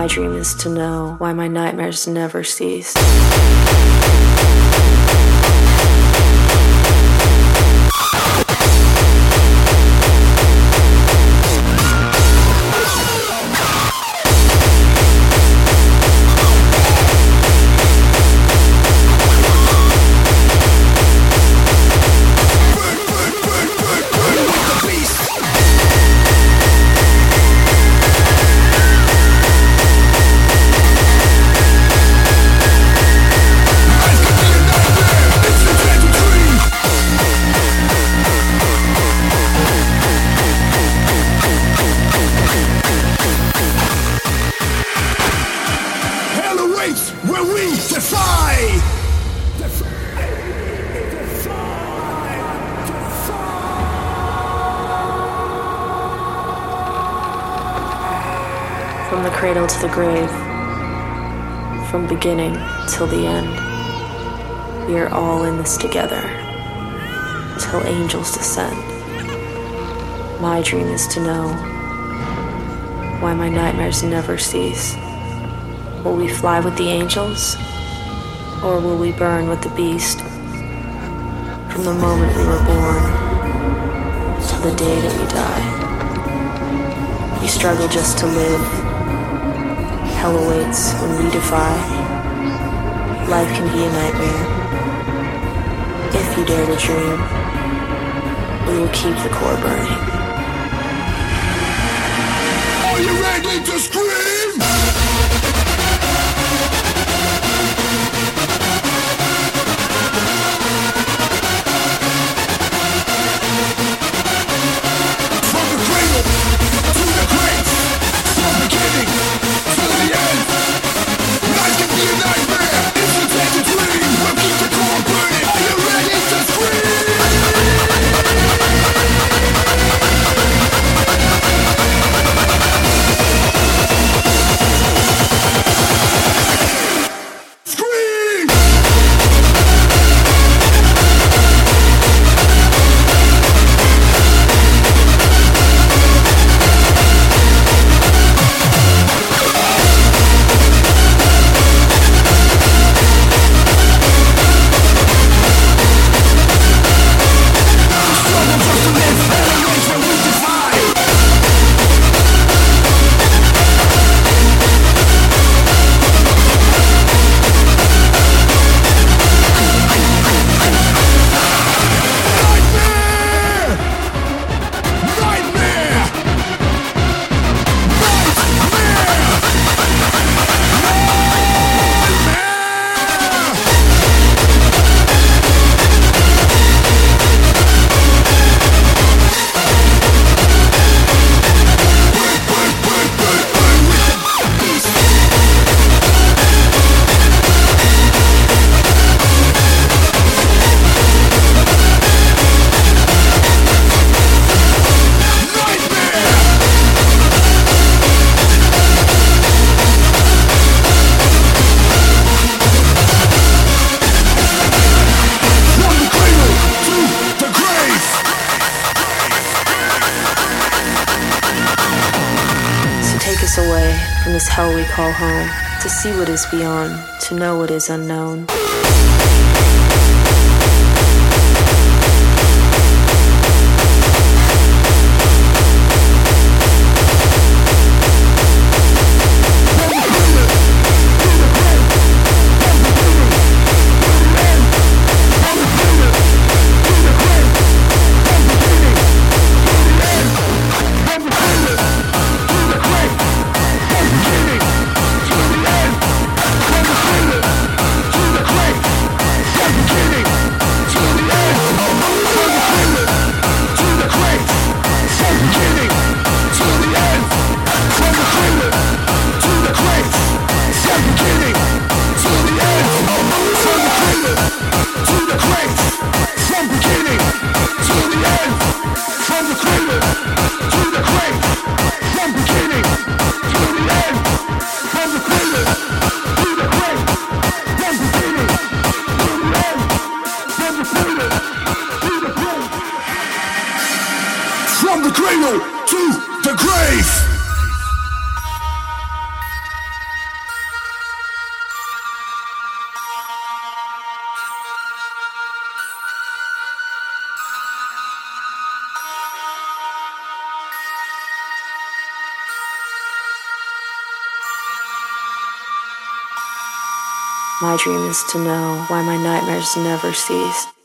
My dream is to know why my nightmares never cease. From the cradle to the grave, from beginning till the end, we are all in this together, till angels descend. My dream is to know why my nightmares never cease. Will we fly with the angels, or will we burn with the beast? From the moment we were born, till the day that we die, we struggle just to live. Hell awaits when we defy. Life can be a nightmare. If you dare to dream, we will keep the core burning. Are you ready to scream? From the cradle to the grave, from beginning to the end, life can be a nightmare. If you dare to dream, we'll keep the core burning. Are you ready to scream? Away from this hell we call home, to see what is beyond, to know what is unknown. From the cradle to the grave. My dream is to know why my nightmares never cease.